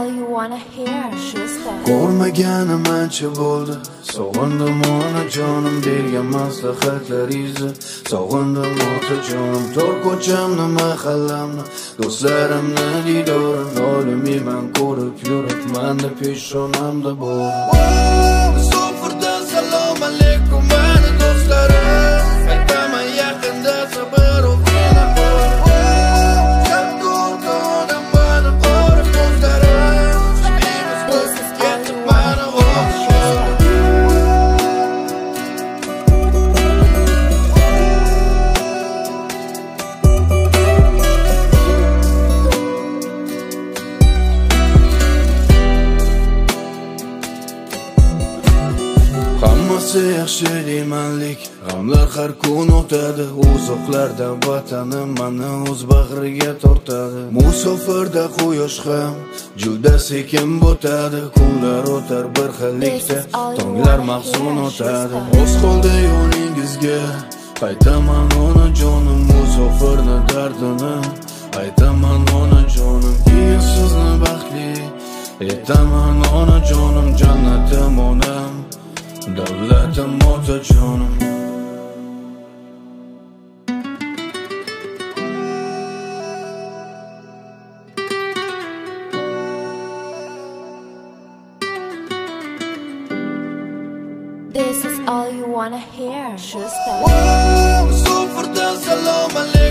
all you wanna hear, Schuster. Ko'rmaganim ancha bo'ldi, sog'indim onajonim bergan maslahatlaringizni. Sog'indim otajonim, tor ko'chamni, mahallamni, do'stlarimni diydorini. O'limman ko'rib yuribman-da peshonamda bor. Musofirdan salom alaykum mani do'stlarim. Aytaman yaqinda sabr o'qina qol. Hammasi yaxshi deymanlik, g'amlar har kun o'tadi. Uzoqlardan vatanim mani o'z bag'riga tortadi. Musofirda quyosh ham juda sekin botadi. Kunlar o'tar bir xillikda, tonglar mahzun o'tadi. O'z qoldi yo'lingizga qaytaman onajonim, musofirni dardini aytaman onajonim. Keyin sizni baxtli etaman onajonim, jannatim onam, davlatim otajonim. This is all you wanna hear, Schuster. Musofirdan salom alaykum.